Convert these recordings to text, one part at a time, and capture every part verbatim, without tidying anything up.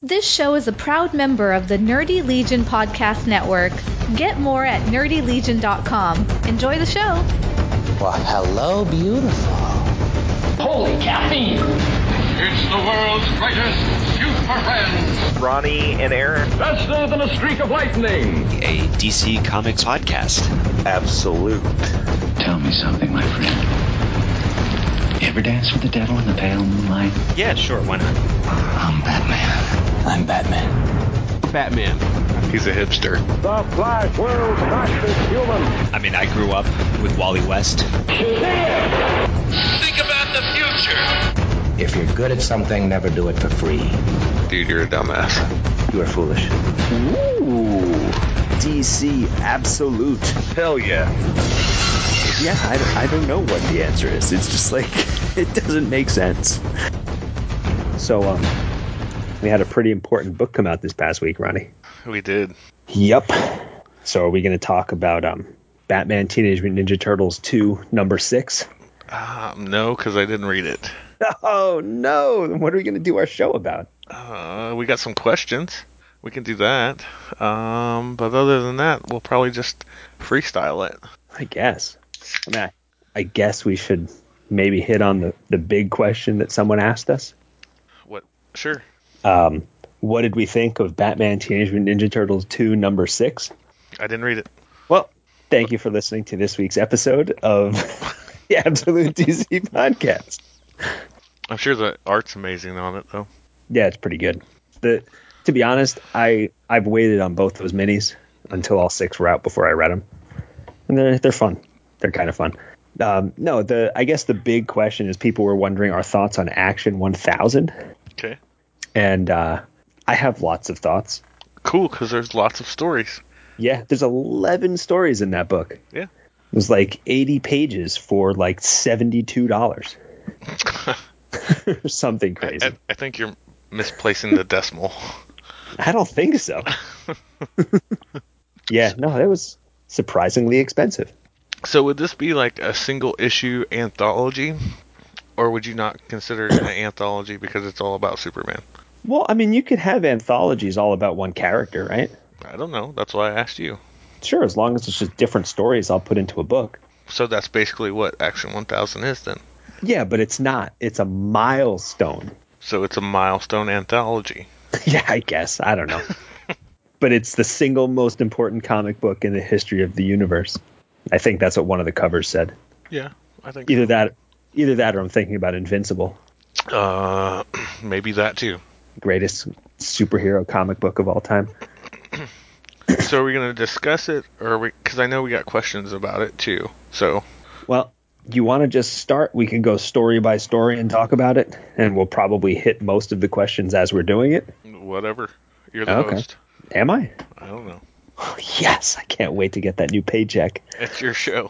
This show is a proud member of the Nerdy Legion Podcast Network. Get more at nerdy legion dot com. Enjoy the show. Well, hello, beautiful. Holy caffeine! It's the world's greatest super friends. Ronnie and Aaron. Faster than a streak of lightning. A D C Comics podcast. Absolute. Tell me something, my friend. You ever dance with the devil in the pale moonlight? Yeah, sure, why not? I'm Batman. I'm Batman. Batman. He's a hipster. The Flash, world's fastest human. I mean, I grew up with Wally West. Shazam! Think about the future. If you're good at something, never do it for free. Dude, you're a dumbass. You are foolish. Ooh, D C Absolute. Hell yeah. Yeah, I, I don't know what the answer is. It's just like, it doesn't make sense. So, um, we had a pretty important book come out this past week, Ronnie. We did. Yep. So are we going to talk about um, Batman Teenage Mutant Ninja Turtles two, number six? Um, no, because I didn't read it. Oh, no. Then what are we going to do our show about? Uh, we got some questions. We can do that. Um, but other than that, we'll probably just freestyle it. I guess. I mean, I, I guess we should maybe hit on the, the big question that someone asked us. What? Sure. Um, what did we think of Batman Teenage Mutant Ninja Turtles two, number six? I didn't read it. Well, thank you for listening to this week's episode of the Absolute D C Podcast. I'm sure the art's amazing on it, though. Yeah, it's pretty good. The to be honest, I I've waited on both those minis until all six were out before I read them, and they're they're fun. They're kind of fun. Um, no, the I guess the big question is people were wondering our thoughts on Action one thousand. Okay. And uh, I have lots of thoughts. Cool, because there's lots of stories. Yeah, there's eleven stories in that book. Yeah. It was like eighty pages for like seventy-two dollars. Something crazy. I, I think you're misplacing the decimal. I don't think so. Yeah, no, that was surprisingly expensive. So would this be like a single issue anthology, or would you not consider it an anthology because it's all about Superman? Well, I mean, you could have anthologies all about one character, right? I don't know. That's why I asked you. Sure, as long as it's just different stories I'll put into a book. So that's basically what Action one thousand is then? Yeah, but it's not. It's a milestone. So it's a milestone anthology. Yeah, I guess. I don't know. But it's the single most important comic book in the history of the universe. I think that's what one of the covers said. Yeah, I think either so. that, either that, or I'm thinking about Invincible. Uh, maybe that too. Greatest superhero comic book of all time. So are we going to discuss it, or we? Because I know we got questions about it too. So, well, you want to just start? We can go story by story and talk about it, and we'll probably hit most of the questions as we're doing it. Whatever. You're the okay. host. Am I? I don't know. Oh, yes, I can't wait to get that new paycheck. It's your show.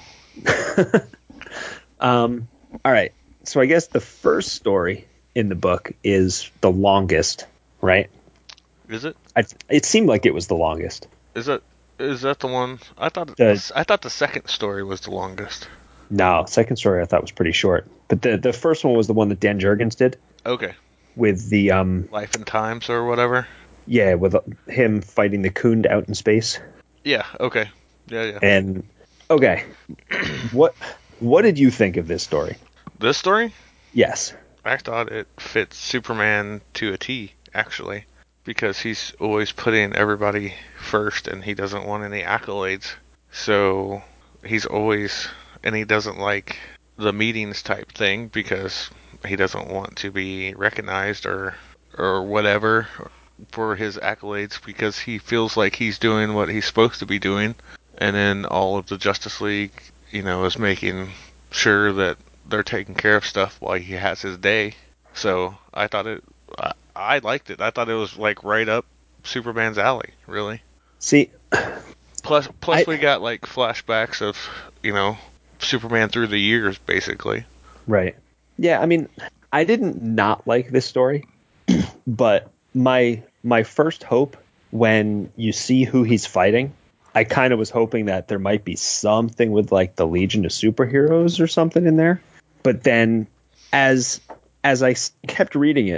um, all right. So I guess the first story in the book is the longest, right? Is it? I, it seemed like it was the longest. Is that is that the one? I thought The- I thought the second story was the longest. No, second story I thought was pretty short. But the the first one was the one that Dan Jurgens did Okay. with the um Life and Times or whatever. yeah, with him fighting the Khund out in space. Yeah. Okay. Yeah. Yeah. And okay, what what did you think of this story? This story? Yes. I thought it fits Superman to a T, actually, because he's always putting everybody first, and he doesn't want any accolades. So he's always, and he doesn't like the meetings type thing because he doesn't want to be recognized or or whatever for his accolades, because he feels like he's doing what he's supposed to be doing. And then all of the Justice League, you know, is making sure that they're taking care of stuff while he has his day. So I thought it, I, I liked it. I thought it was like right up Superman's alley, really. See, Plus, plus I- we got like flashbacks of, you know, Superman through the years, basically. right. Yeah, I mean, I didn't not like this story, but my my first hope when you see who he's fighting, I kind of was hoping that there might be something with like the Legion of Superheroes or something in there. But then as as I s- kept reading it,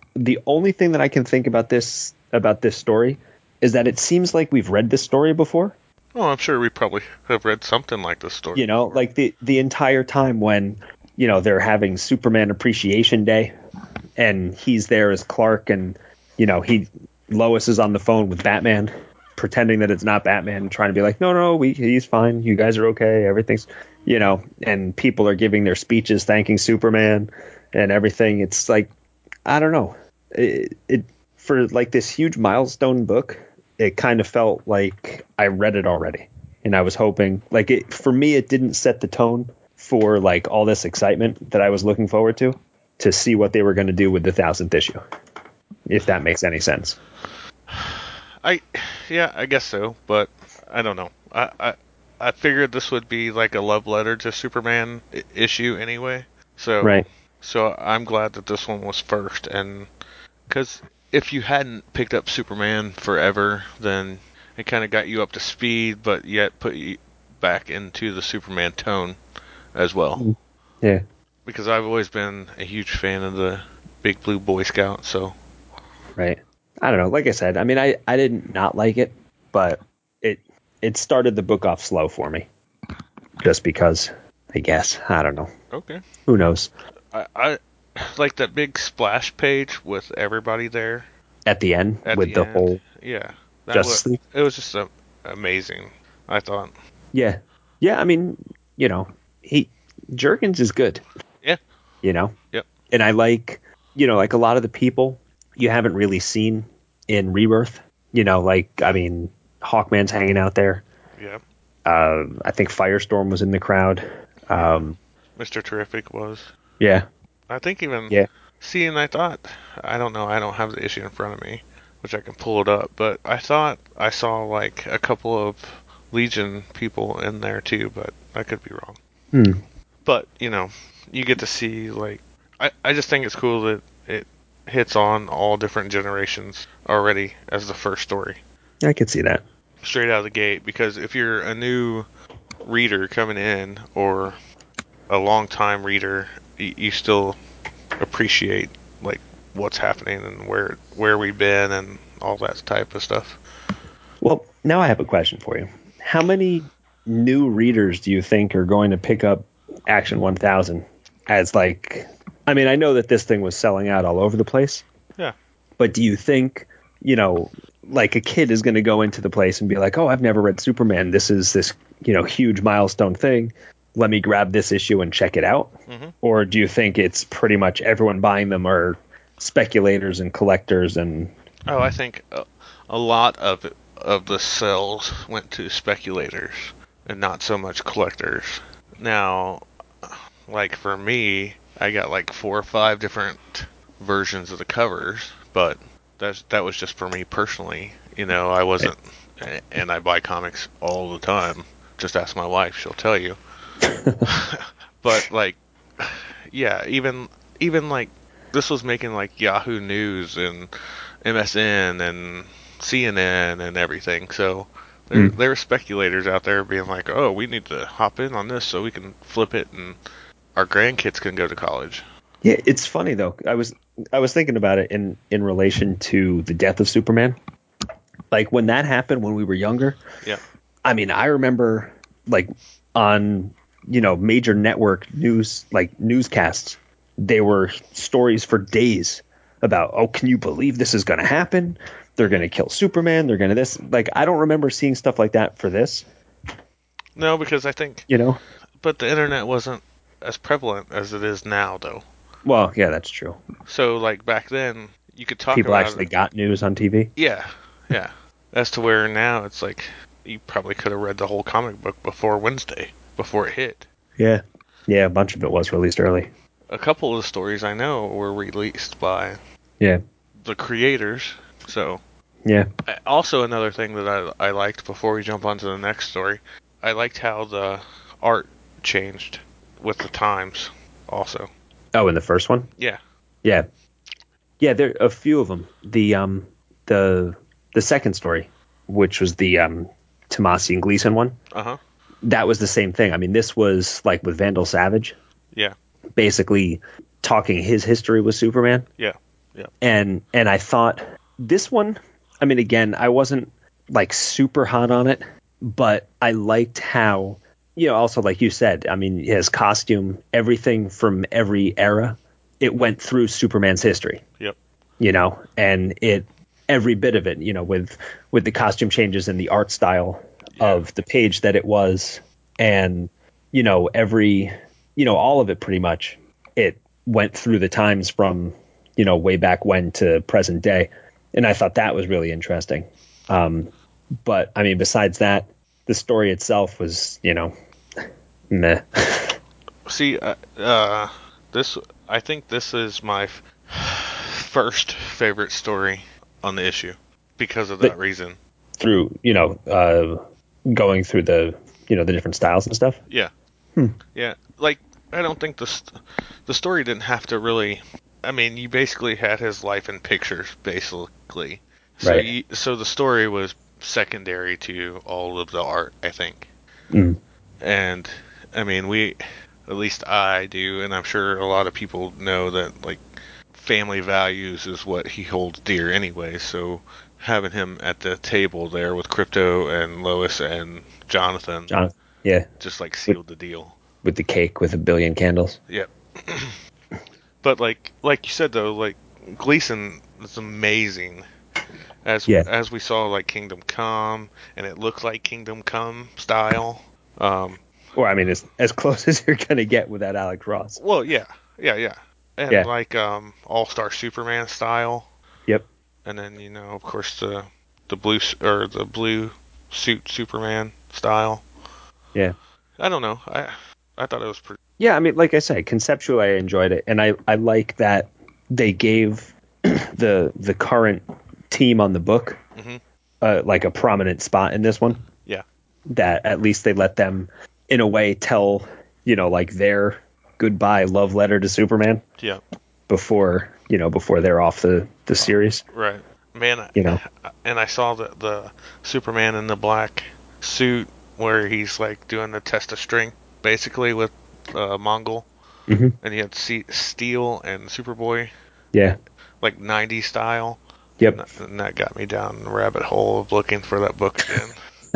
the only thing that I can think about this about this story is that it seems like we've read this story before. Oh, I'm sure we probably have read something like this story. You know, before. like the the entire time when, you know, they're having Superman Appreciation Day, and he's there as Clark, and you know, he Lois is on the phone with Batman, pretending that it's not Batman, trying to be like, no, no, we, he's fine. You guys are okay. Everything's, you know, and people are giving their speeches thanking Superman and everything. It's like, I don't know. It, it for like this huge milestone book, it kind of felt like I read it already. And I was hoping, like, it for me, it didn't set the tone for like all this excitement that I was looking forward to, to see what they were going to do with the thousandth issue, if that makes any sense. I, yeah, I guess so, but I don't know. I, I, I figured this would be like a love letter to Superman I- issue anyway. So, right. So I'm glad that this one was first, and because if you hadn't picked up Superman forever, then it kind of got you up to speed, but yet put you back into the Superman tone as well. Yeah. Because I've always been a huge fan of the Big Blue Boy Scout, so. Right. I don't know. Like I said, I mean, I, I didn't not like it, but it it started the book off slow for me. Just because, I guess. I don't know. Okay. Who knows? I, I like that big splash page with everybody there. At the end, At with the the, end. whole Yeah. That Justice was, League? it was just a, amazing, I thought. Yeah. Yeah, I mean, you know, he Jurgens is good. Yeah. You know? Yep. And I like, you know, like a lot of the people you haven't really seen in Rebirth. You know, like, I mean, Hawkman's hanging out there. Yeah. Uh, I think Firestorm was in the crowd. Um, Mister Terrific was. yeah. I think even... Yeah. See, and I thought... I don't know, I don't have the issue in front of me, which I can pull it up, but I thought I saw, like, a couple of Legion people in there, too, but I could be wrong. Hmm. But, you know, you get to see, like... I, I just think it's cool that it hits on all different generations already as the first story. I could see that. Straight out of the gate, because if you're a new reader coming in, or a long-time reader, you, you still appreciate, like, what's happening and where where we've been and all that type of stuff. Well, now I have a question for you. How many new readers do you think are going to pick up Action one thousand as, like... I mean, I know that this thing was selling out all over the place. Yeah. But do you think, you know, like a kid is going to go into the place and be like, oh, I've never read Superman. This is this, you know, huge milestone thing. Let me grab this issue and check it out. Mm-hmm. Or do you think it's pretty much everyone buying them are speculators and collectors? And Oh, I think a, a lot of it, of the sales went to speculators and not so much collectors. Now, like for me, I got like four or five different versions of the covers, but that's that was just for me personally. You know, I wasn't, and I buy comics all the time. Just ask my wife; she'll tell you. But like, yeah, even even like this was making like Yahoo News and M S N and C N N and everything. So there mm. there were speculators out there being like, "Oh, we need to hop in on this so we can flip it and our grandkids can go to college." Yeah, it's funny though. I was I was thinking about it in in relation to the death of Superman. Like when that happened when we were younger. Yeah. I mean, I remember like on, you know, major network news, like newscasts, they were stories for days about, oh, can you believe this is going to happen? They're going to kill Superman. They're going to this. Like, I don't remember seeing stuff like that for this. No, because I think, you know, but the internet wasn't as prevalent as it is now, though. Well, yeah, that's true. So, like, back then, you could talk People about actually it. got news on T V? Yeah, yeah. As to where now it's like, you probably could have read the whole comic book before Wednesday, before it hit. Yeah. Yeah, a bunch of it was released early. A couple of the stories I know were released by yeah the creators, so... Yeah. Also, another thing that I, I liked before we jump on to the next story, I liked how the art changed with the times, also. Oh, in the first one? Yeah. Yeah. Yeah, there are a few of them. The um the the second story, which was the um Tomasi and Gleason one. Uh-huh. That was the same thing. I mean, this was like with Vandal Savage. Yeah. Basically talking his history with Superman. Yeah. Yeah. And and I thought this one, I mean, again, I wasn't like super hot on it, but I liked how, you know, also like you said, I mean, his costume, everything from every era, it went through Superman's history. Yep. You know, and it every bit of it, you know, with with the costume changes and the art style Yeah. of the page that it was, and you know, every, you know, all of it pretty much, it went through the times from, you know, way back when to present day. And I thought that was really interesting. Um, but I mean, besides that, the story itself was, you know, meh. See, uh, uh, this I think this is my f- first favorite story on the issue because of that The- reason. Through, you know, uh, going through the, you know, the different styles and stuff. Yeah. Yeah. Like, I don't think the st- the story didn't have to really. I mean, you basically had his life in pictures, basically. So Right. you, so the story was secondary to all of the art, I think. Mm. And I mean, we, at least I do, and I'm sure a lot of people know that, like, family values is what he holds dear anyway. So having him at the table there with Crypto and Lois and Jonathan, John, yeah, just like sealed the deal. with the cake with a billion candles. Yep. But like like you said though, like Gleason is amazing. As Yeah. as we saw, like Kingdom Come, and it looked like Kingdom Come style. Um, Or I mean, as as close as you're gonna get with that Alex Ross. well, yeah, yeah, yeah, and Yeah. like um, All Star Superman style. Yep. And then, you know, of course, the the blue s- or the blue suit Superman style. Yeah. I don't know. I I thought it was pretty. Yeah, I mean, like I said, conceptually I enjoyed it, and I, I like that they gave the the current team on the book hmm uh, like a prominent spot in this one. Yeah. That at least they let them, in a way, tell, you know, like their goodbye love letter to Superman Yeah. before, you know, before they're off the the series. Right. Man, I- You know. and I saw the the Superman in the black suit where he's like doing the test of strength, basically with uh, Mongol, hmm and he had C- Steel and Superboy, Yeah. like nineties style. Yep. And that, and that got me down the rabbit hole of looking for that book again.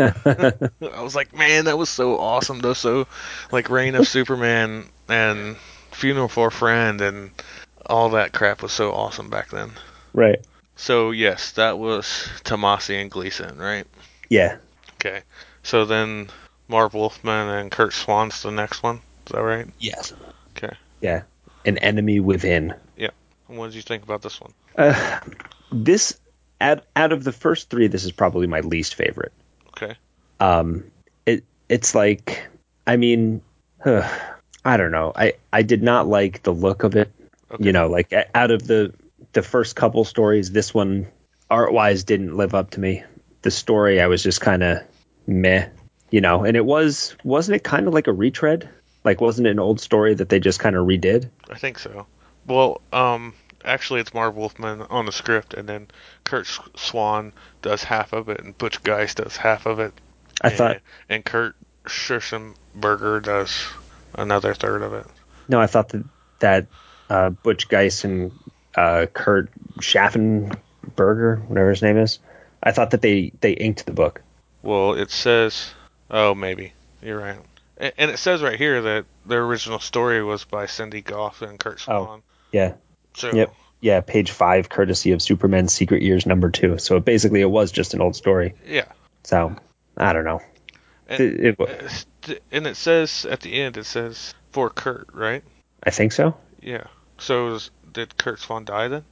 I was like, man, that was so awesome. Though, so like Reign of Superman and Funeral for a Friend and all that crap was so awesome back then. Right. So yes, that was Tomasi and Gleason, right? Yeah. Okay. So then Marv Wolfman and Kurt Swan's the next one. Is that right? Yes. Okay. Yeah. An enemy within. Yeah. And what did you think about this one? Uh, this out out of the first three, this is probably my least favorite. Okay. Um, it it's like, I mean, uh, I don't know. I I did not like the look of it. Okay. You know, like a- out of the the first couple stories, this one art wise didn't live up to me. The story, I was just kind of meh. You know, and it was wasn't it kind of like a retread? Like, wasn't it an old story that they just kind of redid? I think so. Well, um, actually, it's Marv Wolfman on the script, and then Kurt S- Swan does half of it, and Butch Geist does half of it. I and, thought and Kurt Schussenberger does another third of it. no, I thought that that uh, Butch Geist and uh, Kurt Schaffenberger, whatever his name is, I thought that they they inked the book. Well, it says, oh, maybe you're right, and, and it says right here that the original story was by Cindy Goff and Kurt Swan. Yeah. So, Yep. Yeah, page five, courtesy of Superman's Secret Years number two. So basically, it was just an old story. yeah. So I don't know. And It- it- it, and it says at the end, it says for Kurt, right? I think so. Yeah. So is, did Kurt Swan die then?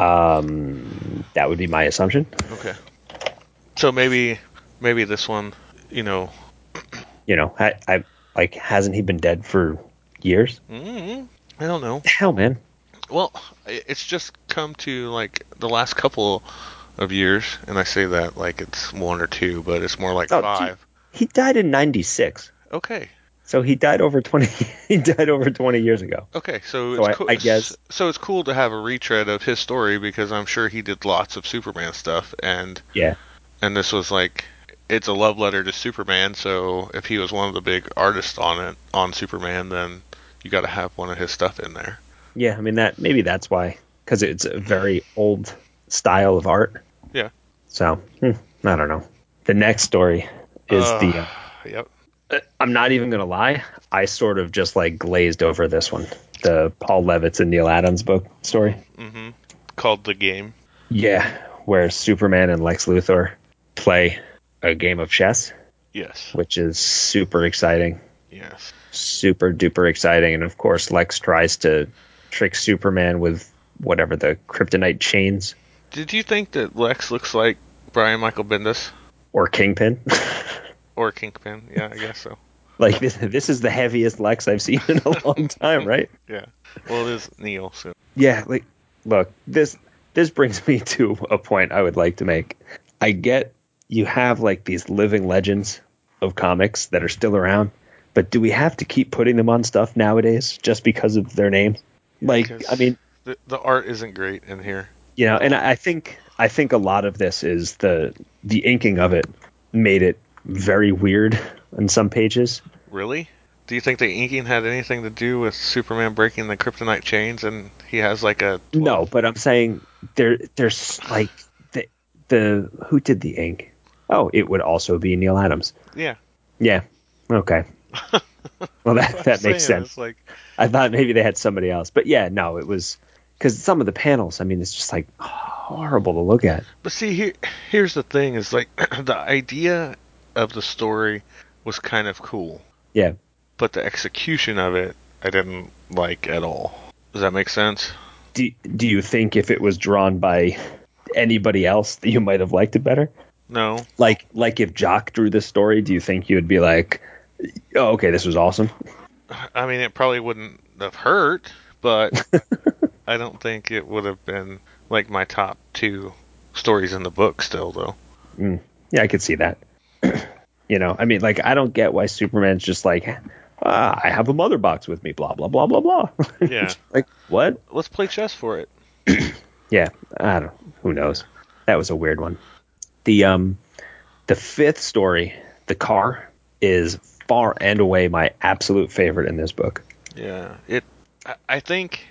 Um, that would be my assumption. Okay. So maybe maybe this one, you know. You know, I, I like hasn't he been dead for years? Mm, I don't know. Hell, man. Well, i- it's just come to like the last couple of years, and I say that like it's one or two, but it's more like Oh, five. He died in ninety-six. Okay. So he died over twenty. He died over twenty years ago. Okay, so, So it's I- cool. I guess- So it's cool to have a retread of his story because I'm sure he did lots of Superman stuff, and Yeah. and this was like it's a love letter to Superman. So if he was one of the big artists on it on Superman, then you got to have one of his stuff in there. Yeah, I mean that maybe that's why because it's a very old style of art. Yeah. So hmm, I don't know. The next story is Uh, the. Uh, Yep. I'm not even gonna lie. I sort of just like glazed over this one, the Paul Levitz and Neil Adams book story. Mm-hmm. Called The Game. Yeah, where Superman and Lex Luthor play a game of chess, Yes. which is super exciting. Yes. Super duper exciting. And of course, Lex tries to trick Superman with whatever the kryptonite chains Did you think that Lex looks like Brian Michael Bendis? or Kingpin. Or Kingpin? Yeah, I guess so. Like this, this is the heaviest Lex I've seen in a long time, right? Yeah. Well, it is Neil, so. Yeah, like look, this this brings me to a point I would like to make. I get you have like these living legends of comics that are still around, but do we have to keep putting them on stuff nowadays just because of their names? Like, Because I mean, the, the art isn't great in here. you know, and I I think I think a lot of this is the the inking of it made it very weird on some pages. Really? Do you think the inking had anything to do with Superman breaking the kryptonite chains and he has like a... No, but I'm saying there there's like the the who did the ink? Oh, it would also be Neil Adams. Yeah. Yeah. Okay. Well, that that I'm makes saying, sense. it's like, I thought maybe they had somebody else, but yeah, no, it was because some of the panels. I mean, it's just like horrible to look at. but see, here, here's the thing, is like, the idea of the story was kind of cool, Yeah. but the execution of it, I didn't like at all. Does that make sense? Do Do you think if it was drawn by anybody else, that you might have liked it better? No. Like like if Jock drew this story, do you think you would be like, oh, okay, this was awesome? I mean, it probably wouldn't have hurt, but I don't think it would have been like my top two stories in the book still, though. Mm. Yeah, I could see that. You know, I mean, like, I don't get why Superman's just like, ah, I have a mother box with me, blah, blah, blah, blah, blah. Yeah. Like, what? Let's play chess for it. Yeah, I don't, who knows? That was a weird one. The, um, the fifth story, The Car, is far and away my absolute favorite in this book. Yeah. It. I- I think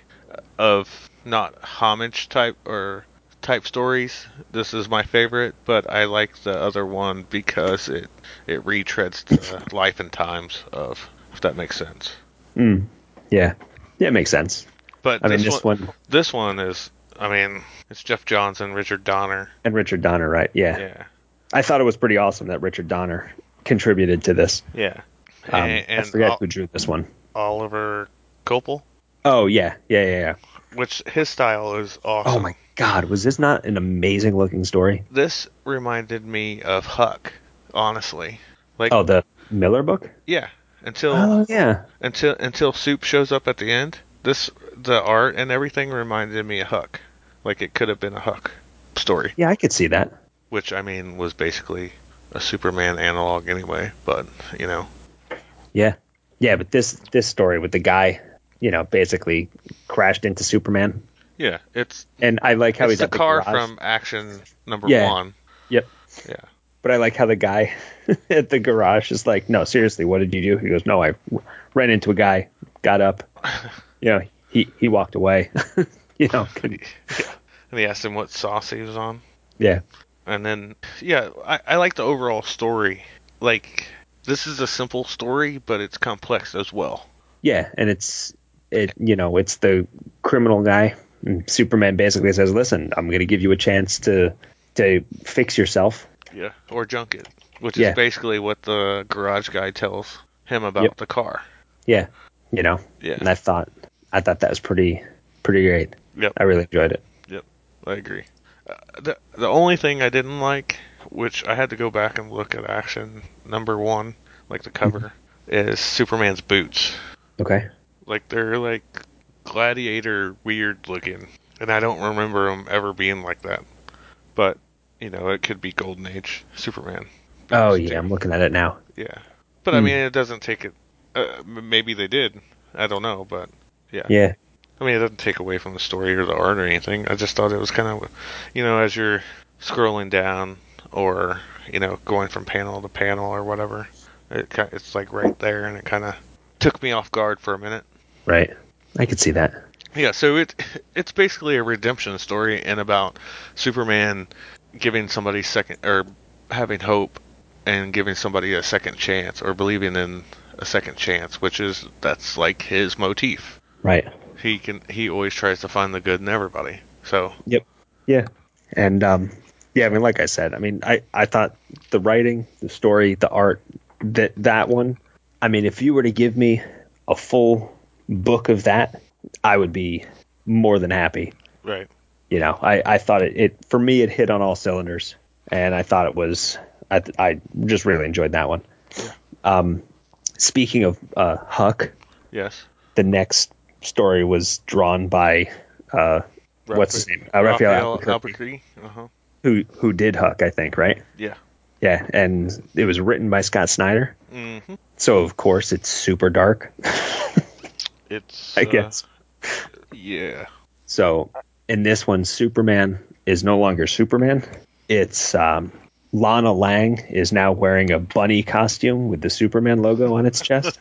of not homage type or type stories, this is my favorite, but I like the other one because it it retreads the life and times of, if that makes sense. Mm. Yeah. Yeah, it makes sense. But I mean, this, this one, one, this one is, I mean, it's Jeff Johns and Richard Donner. and Richard Donner, right? Yeah. Yeah. I thought it was pretty awesome that Richard Donner contributed to this. Yeah. Um, and, and I forget Ol- who drew this one. Oliver Copel, Oh, yeah. Yeah, yeah, yeah. which his style is awesome. Oh, my God. Was this not an amazing looking story? This reminded me of Huck, honestly. Like, Oh, the Miller book? yeah, until Oh, yeah. until until Soup shows up at the end. This the art and everything reminded me of Huck. Like it could have been a Huck story, Yeah, I could see that. which I mean was basically a Superman analog anyway. But you know, Yeah. Yeah, but this this story with the guy, you know, basically crashed into Superman. yeah, it's And I like how it's he's the at the car garage. from Action Number Yeah. One. Yep. Yeah, But I like how the guy at the garage is like, no, seriously, what did you do? He goes, no, I ran into a guy, got up, you know, he, he walked away, you know. and he asked him what sauce he was on. Yeah. And then, yeah, I, I like the overall story. Like, this is a simple story, but it's complex as well. Yeah. And it's, it, you know, it's the criminal guy. And Superman basically says, listen, I'm going to give you a chance to, to fix yourself. Yeah, or junk it, which Yeah. is basically what the garage guy tells him about Yep. the car. Yeah. You know, Yeah. and I thought, I thought that was pretty, pretty great. Yep. I really enjoyed it. Yep, I agree. Uh, the the only thing I didn't like, which I had to go back and look at Action Number One, like the cover, is Superman's boots. Okay. Like they're like gladiator weird looking, and I don't remember them ever being like that. But you know, it could be Golden Age Superman. Oh boots, yeah, too. I'm looking at it now. Yeah, but I Hmm. mean, it doesn't take it. Uh, m- maybe they did. I don't know, but yeah. Yeah. I mean, it doesn't take away from the story or the art or anything. I just thought it was kind of, you know, as you're scrolling down or, you know, going from panel to panel or whatever, it ki- it's like right there, and it kind of took me off guard for a minute. Right. I could see that. Yeah, so it it's basically a redemption story and about Superman giving somebody second or having hope and giving somebody a second chance or believing in a second chance, which is that's like his motif. Right. He can he always tries to find the good in everybody. So Yep. Yeah. And um yeah, I mean like I said, I mean I I thought the writing, the story, the art, that that one, I mean if you were to give me a full book of that, I would be more than happy. right. You know, I, I thought it, it for me it hit on all cylinders, and I thought it was I I just really enjoyed that one. Yeah. Um, speaking of uh, Huck, Yes. the next story was drawn by uh, what's his name? Uh, Raphael Raphael Albuquerque, Albuquerque. Uh-huh. who who did Huck, I think, right? Yeah. Yeah, and it was written by Scott Snyder. Mm-hmm. So of course it's super dark. It's I uh, guess. Yeah. So in this one, Superman is no longer Superman. It's um, Lana Lang is now wearing a bunny costume with the Superman logo on its chest.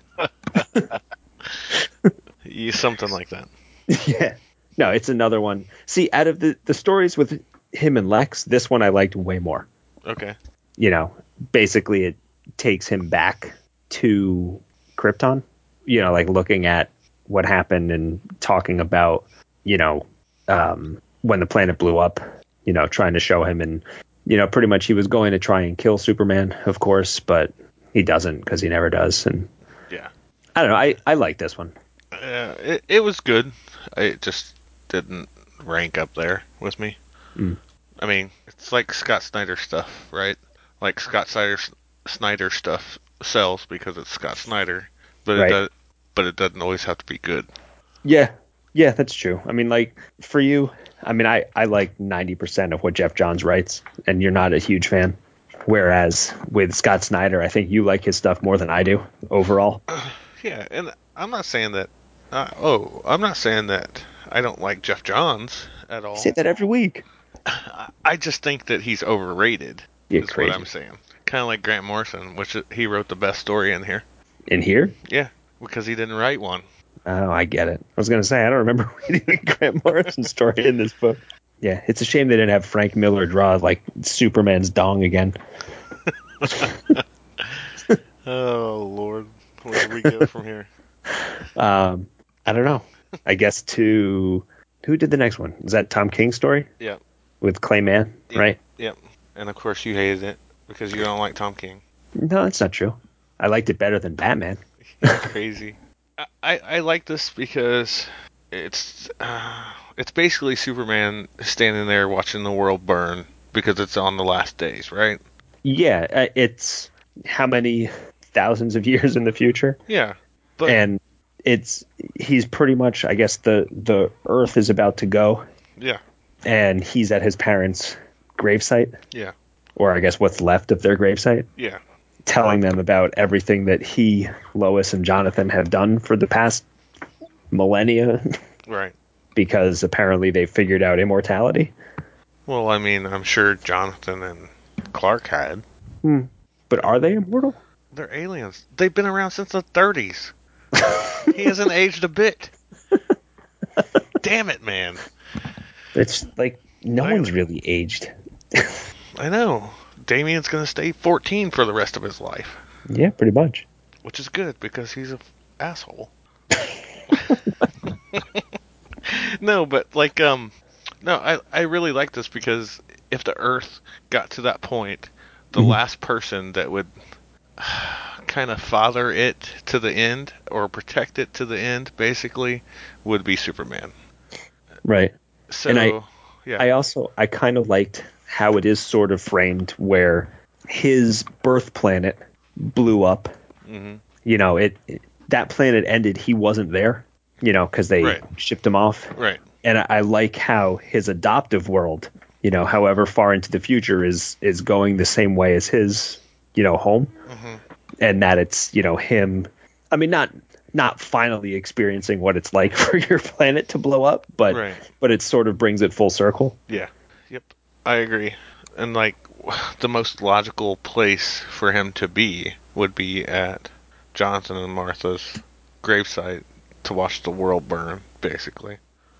Yeah, something like that. Yeah. No, it's another one. See, out of the, the stories with him and Lex, this one I liked way more. Okay. You know, basically it takes him back to Krypton, you know, like looking at what happened and talking about, you know, um, when the planet blew up, you know, trying to show him, and, you know, pretty much he was going to try and kill Superman, of course, but he doesn't because he never does. And Yeah. I don't know. I, I like this one. Yeah, it, it was good. It just didn't rank up there with me. Mm. I mean, it's like Scott Snyder stuff, right? Like Scott Snyder Snyder stuff sells because it's Scott Snyder, but Right. it does, but it doesn't always have to be good. Yeah. Yeah, that's true. I mean, like, for you, I mean, I, I like ninety percent of what Jeff Johns writes, and you're not a huge fan. Whereas with Scott Snyder, I think you like his stuff more than I do overall. Yeah, and I'm not saying that. Uh, oh, I'm not saying that I don't like Jeff Johns at all. I say that every week. I just think that he's overrated. You're is crazy. what I'm saying. Kind of like Grant Morrison, which he wrote the best story in here. In here? Yeah, because he didn't write one. Oh, I get it. I was going to say, I don't remember reading a Grant Morrison story in this book. Yeah, it's a shame they didn't have Frank Miller draw, like, Superman's dong again. Oh, Lord. Where do we go from here? Um, I don't know. I guess to... Who did the next one? Is that Tom King's story? Yep. With Clayman, Yep. right? Yep. And, of course, you hated it because you don't like Tom King. No, that's not true. I liked it better than Batman. You're crazy. I, I like this because it's uh, it's basically Superman standing there watching the world burn because it's on the last days, right? Yeah, uh, it's how many thousands of years in the future? Yeah. But and it's he's pretty much, I guess, the the Earth is about to go. Yeah. And he's at his parents' gravesite. Yeah. Or I guess what's left of their gravesite. Yeah. Telling them about everything that he, Lois, and Jonathan have done for the past millennia. Right. Because apparently they figured out immortality. Well, I mean, I'm sure Jonathan and Clark had. Hmm. But are they immortal? They're aliens. They've been around since the thirties. He hasn't aged a bit. Damn it, man. It's like no I, one's really aged. I know. Damian's going to stay fourteen for the rest of his life. Yeah, pretty much. Which is good because he's an asshole. No, but like, um, no, I, I really like this because if the Earth got to that point, the mm-hmm. last person that would kind of father it to the end or protect it to the end, basically, would be Superman. Right. So, and I, yeah. I also, I kind of liked how it is sort of framed where his birth planet blew up. Mm-hmm. You know, it, it that planet ended. He wasn't there, you know, because they right. shipped him off. Right. And I, I like how his adoptive world, you know, however far into the future is is going the same way as his, you know, home. Mm-hmm. And that it's, you know, him. I mean, not not finally experiencing what it's like for your planet to blow up, but right. but it sort of brings it full circle. Yeah. Yep. I agree. And like the most logical place for him to be would be at Jonathan and Martha's gravesite to watch the world burn, basically.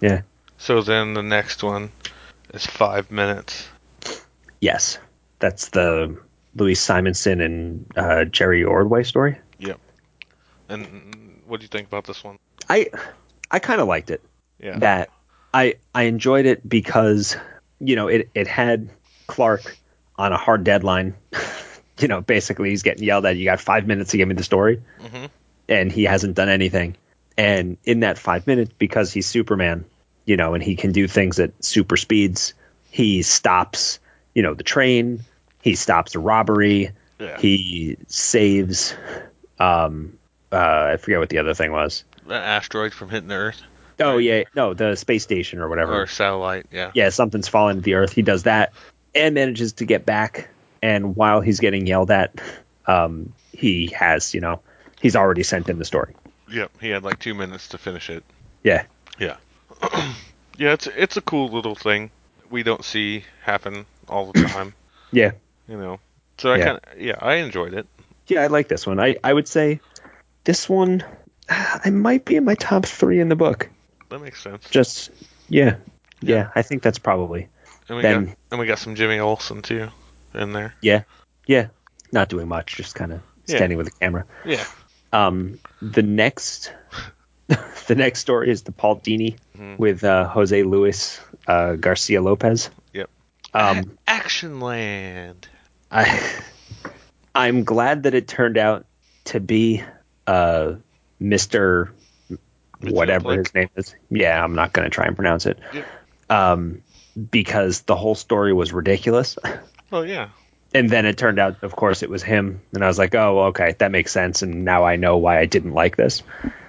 Yeah. So then the next one is five minutes. Yes. That's the Louis Simonson and uh, Jerry Ordway story. Yep. And what do you think about this one? I I kind of liked it. Yeah. That I I enjoyed it because, you know, it, it had Clark on a hard deadline. You know, basically he's getting yelled at. You got five minutes to give me the story. Mm-hmm. And he hasn't done anything. And in that five minutes, because he's Superman, you know, and he can do things at super speeds, he stops, you know, the train. He stops a robbery. Yeah. He saves, um, uh, I forget what the other thing was. An asteroid from hitting the Earth. Oh, yeah. No, the space station or whatever. Or satellite, yeah. Yeah, something's fallen to the Earth. He does that and manages to get back. And while he's getting yelled at, um, he has, you know, he's already sent in the story. Yep, he had like two minutes to finish it. Yeah. Yeah. Yeah, it's it's a cool little thing we don't see happen all the time. Yeah. You know. So I Yeah. kind of, yeah, I enjoyed it. Yeah, I like this one. I, I would say this one, I might be in my top three in the book. That makes sense. Just, yeah. Yeah, I think that's probably. And we then- got and we got some Jimmy Olsen too in there. Yeah. Yeah. Not doing much, just kind of Yeah. standing with the camera. Yeah. Um, the next, the next story is the Paul Dini Mhm. with uh, Jose Luis uh, Garcia Lopez. Yep. Um, Action Land. I, I'm glad that it turned out to be uh, Mister whatever Mitchell his name is. Yeah, I'm not going to try and pronounce it. Yep. Um, because the whole story was ridiculous. Well, yeah. And then it turned out, of course, it was him. And I was like, oh, okay, that makes sense. And now I know why I didn't like this.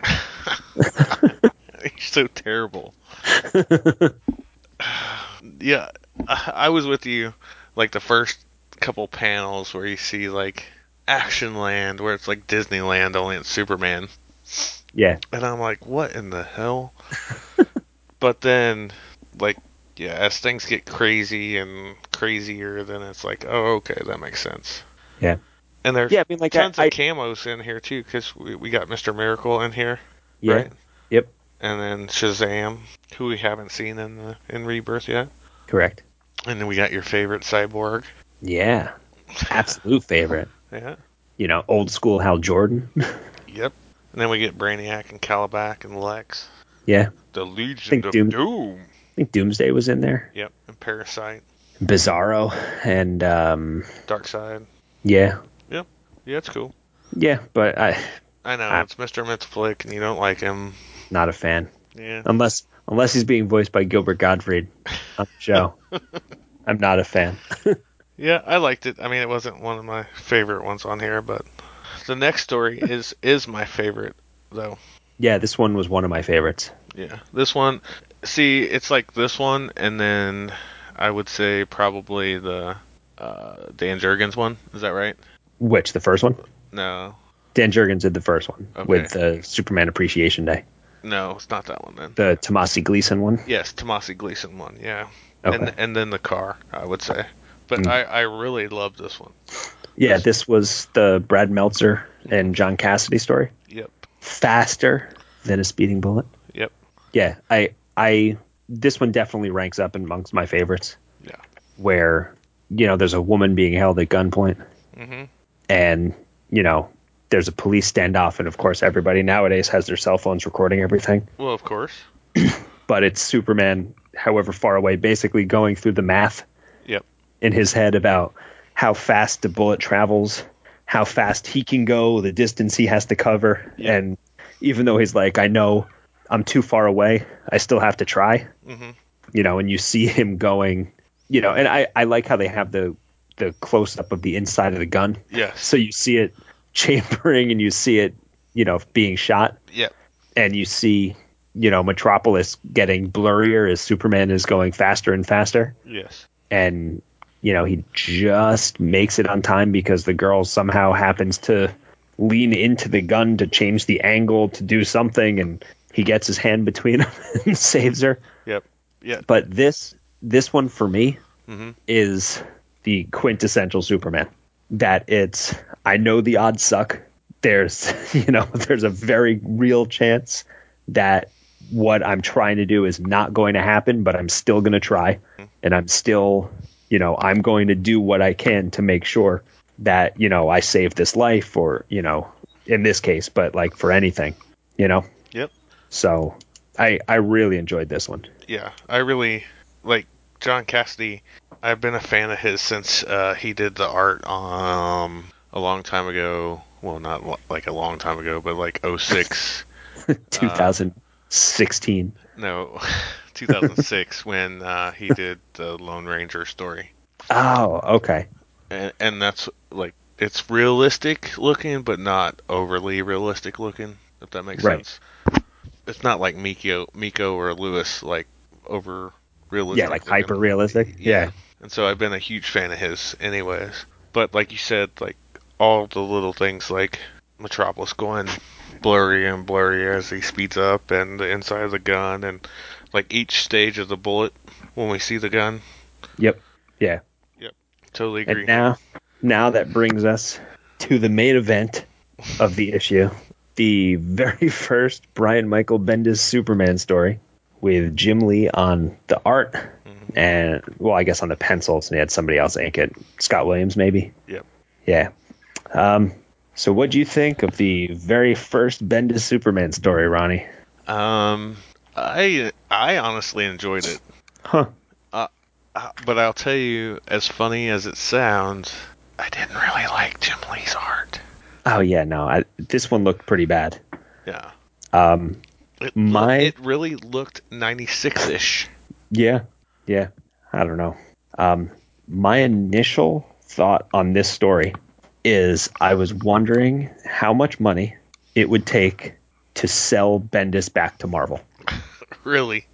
He's so terrible. Yeah, I, I was with you, like, the first couple panels where you see, like, Action Land, where it's like Disneyland, only it's Superman. Yeah. And I'm like, what in the hell? But then, like, yeah, as things get crazy and crazier, then it's like, oh, okay, that makes sense. Yeah. And there's Yeah, I mean, like, tons I- of camos in here, too, because we, we got Mister Miracle in here. Yeah. Right? Yep. And then Shazam, who we haven't seen in the, in Rebirth yet. Correct. And then we got your favorite Cyborg. Yeah. Absolute favorite. Yeah. You know, old school Hal Jordan. Yep. And then we get Brainiac and Calabac and Lex. Yeah. The Legion Think of Doom- Doom. I think Doomsday was in there. Yep. And Parasite. Bizarro. And, um, Darkseid. yeah. Yep. Yeah, it's cool. Yeah, but I, I know, I- it's Mister Mxyzptlk and you don't like him. not a fan. Yeah. Unless, unless he's being voiced by Gilbert Gottfried on the show. I'm not a fan. Yeah, I liked it. I mean, it wasn't one of my favorite ones on here, but the next story is is my favorite, though. Yeah, this one was one of my favorites. Yeah, this one. See, it's like this one, and then I would say probably the uh, Dan Jurgens one. Is that right? Which, the first one? No, Dan Jurgens did the first one Okay. with the Superman Appreciation Day. no, it's not that one then. The Tomasi Gleason one. Yes, Tomasi Gleason one. Yeah, Okay. and and then the car, I would say. But Mm. I I really love this one. Yeah, this was the Brad Meltzer and John Cassidy story. Yep. Faster than a speeding bullet. Yep. Yeah, I, I, this one definitely ranks up amongst my favorites. Yeah. Where, you know, there's a woman being held at gunpoint, Mhm. and you know, there's a police standoff, and of course, everybody nowadays has their cell phones recording everything. Well, of course. But it's Superman, however far away, basically going through the math Yep. in his head about how fast the bullet travels, how fast he can go, the distance he has to cover. Yeah. And even though he's like, I know I'm too far away, I still have to try. Mhm. You know, and you see him going, you know, and I, I like how they have the, the close up of the inside of the gun. Yes. So you see it chambering and you see it, you know, being shot. Yep. And you see, you know, Metropolis getting blurrier as Superman is going faster and faster. Yes. And, you know, he just makes it on time because the girl somehow happens to lean into the gun to change the angle to do something, and he gets his hand between them and saves her. Yep. Yeah. But this this one for me Mhm. is the quintessential Superman. That it's, I know the odds suck. There's, you know, there's a very real chance that what I'm trying to do is not going to happen, but I'm still going to try. And I'm still, you know, I'm going to do what I can to make sure that, you know, I save this life or, you know, in this case, but like for anything, you know? Yep. So I, I really enjoyed this one. Yeah, I really like John Cassidy. I've been a fan of his since uh, he did the art um a long time ago. Well, not lo- like a long time ago, but like oh six. twenty sixteen. Uh, no, two thousand six when uh, he did the Lone Ranger story. Oh, okay. And, and that's like, it's realistic looking, but not overly realistic looking, if that makes Right. sense. It's not like Miko, Miko or Lewis, like over realistic. Yeah, like looking. hyper realistic. Yeah. And so I've been a huge fan of his anyways. But like you said, like all the little things like Metropolis going blurry and blurry as he speeds up, and the inside of the gun, and like each stage of the bullet when we see the gun. Yep. Yeah. Yep. Totally agree. And now, now that brings us to the main event of the issue, the very first Brian Michael Bendis Superman story with Jim Lee on the art, mm-hmm. and well, I guess on the pencils, and he had somebody else ink it, Scott Williams maybe. Yep. Yeah. Um. So, what do you think of the very first Bendis Superman story, Ronnie? Um, I I honestly enjoyed it. Huh. Uh, uh, but I'll tell you, as funny as it sounds, I didn't really like Jim Lee's art. Oh yeah, no. I, this one looked pretty bad. Yeah. Um, it my it really looked ninety-six-ish. Yeah. Yeah. I don't know. Um, my initial thought on this story is I was wondering how much money it would take to sell Bendis back to Marvel. Really?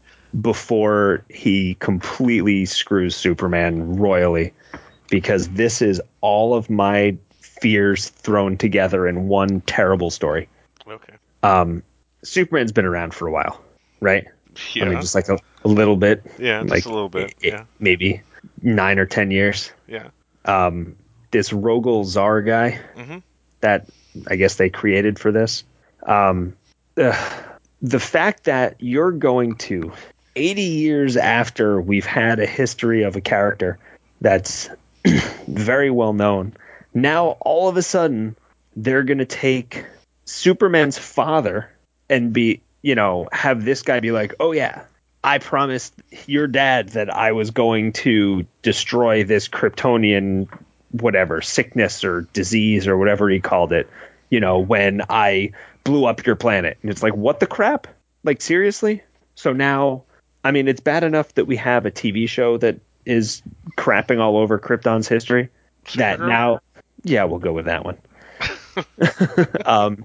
Before he completely screws Superman royally, because this is all of my fears thrown together in one terrible story. Okay. Um, Superman's been around for a while, right? Yeah. I mean, just like a, a little bit. Yeah, just like a little bit. It, yeah. Maybe nine or ten years. Yeah. Um, this Rogol Zar guy mm-hmm. that I guess they created for this. Um, ugh, the fact that you're going to eighty years after we've had a history of a character that's very well known, now all of a sudden they're going to take Superman's father and be, you know, have this guy be like, oh yeah, I promised your dad that I was going to destroy this Kryptonian whatever sickness or disease or whatever he called it, you know, when I blew up your planet. And it's like, what the crap? Like, seriously? So now, I mean, it's bad enough that we have a T V show that is crapping all over Krypton's history. That now, yeah, we'll go with that one. um,